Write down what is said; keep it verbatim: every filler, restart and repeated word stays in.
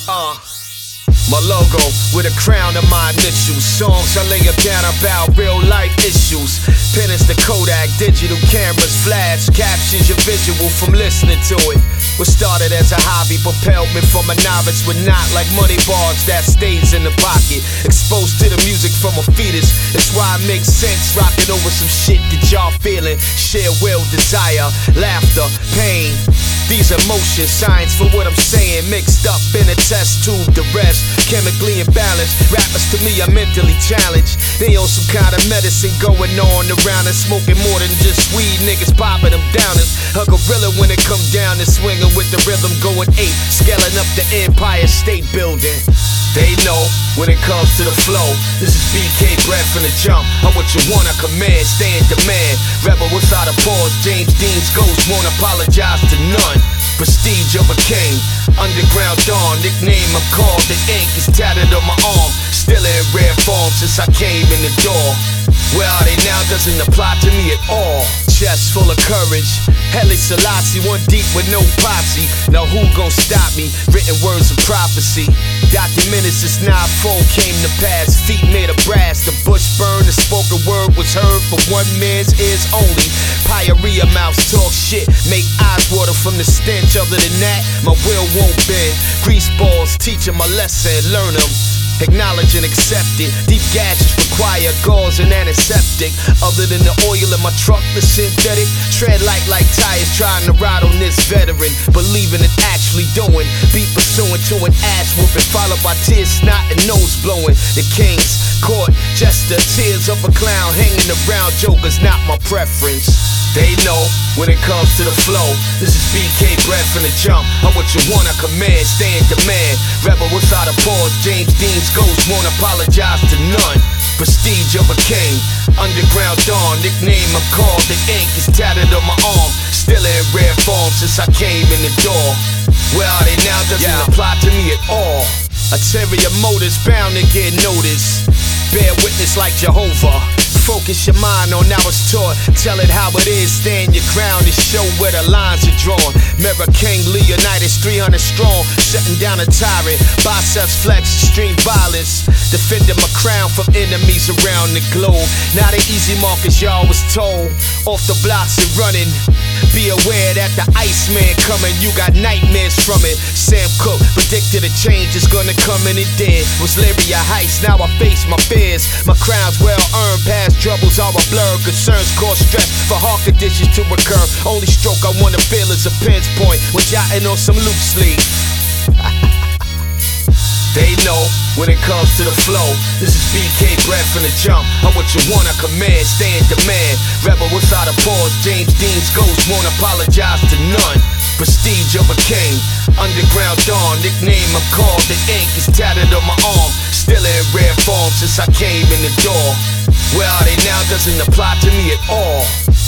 Uh, my logo with a crown of my initials. Songs I lay down about real life issues. Pen is the Kodak, digital cameras, flash captures your visual from listening to it. What started as a hobby propelled me from a novice with not like money bars that stays in the pocket. Exposed to the music from a fetus. That's why it makes sense rocking over some shit that y'all feeling. Share will, desire, laughter, pain. These emotions, science for what I'm saying, mixed up in a test tube. The rest, chemically imbalanced. Rappers to me are mentally challenged. They on some kind of medicine going on around and smoking more than just weed. Niggas popping them downers. A gorilla when it come down and swinging with the rhythm going eight, scaling up the Empire State Building. They know when it comes to the flow. This is B K bred from the jump. I'm what you want, I command, stay in demand. Rebel without a pause, James Dean's ghost won't apologize to none. Prestige of a king, underground dawn, nickname I'm called. The ink is tatted on my arm, still in rare form since I came in the door. Where are they now doesn't apply to me at all. Chest full of courage, Haile Selassie, one deep with no posse. Now who gon' stop me? Written words of prophecy, documented since nine four came to pass. Feet made of brass, the bush burned, the spoken word was heard for one man's ears only. Pyorrhea mouths talk shit, make eyes water from the stench. Other than that, my will won't bend. Grease balls, teaching my lesson, learn them. Acknowledge and accept it. Deep gashes require gauze and antiseptic. Other than the oil in my truck, the synthetic. Tread light like tires trying to ride on this veteran. Believing in actually doing. Beat pursuing to an ass whooping. Followed by tears, snot and nose blowing. The king's court jester. Tears of a clown hanging around jokers, not my preference. They know when it comes to the flow. This is B K bred from the jump. I'm what you want, I command, stay in demand. Rebel without a pause, James Dean's ghost won't apologize to none. Prestige of a king, underground dawn, nickname I'm called. The ink is tatted on my arm, still in rare form since I came in the door. Where are they now doesn't yeah. apply to me at all. Ulterior motives bound to get noticed. Bear witness like Jehovah. Focus your mind on how it's taught. Tell it how it is, stand your ground and show where the lines are drawn. Mirror King Leonidas, three hundred strong, shutting down a tyrant. Biceps flex, extreme violence. Defending my crown from enemies around the globe. Not an easy mark as y'all was told. Off the blocks and running. Be aware that the Iceman coming, you got nightmares from it. Sam Cooke predicted a change is gonna come and it did. Was Larry a heist, now I face my fears. My crown's well earned, past troubles are a blur. Concerns cause stress for heart conditions to recur. Only stroke I wanna feel is a pin's point when jotting on some loose sleeve. They know when it comes to the flow. This is B K bred from the jump. I'm what you want, I command, stay in demand. Rebel without a pause, James Dean's ghost won't apologize to none. Prestige of a king, underground dawn, nickname I'm called. The ink is tatted on my arm, still in rare form since I came in the door. Where are they now doesn't apply to me at all.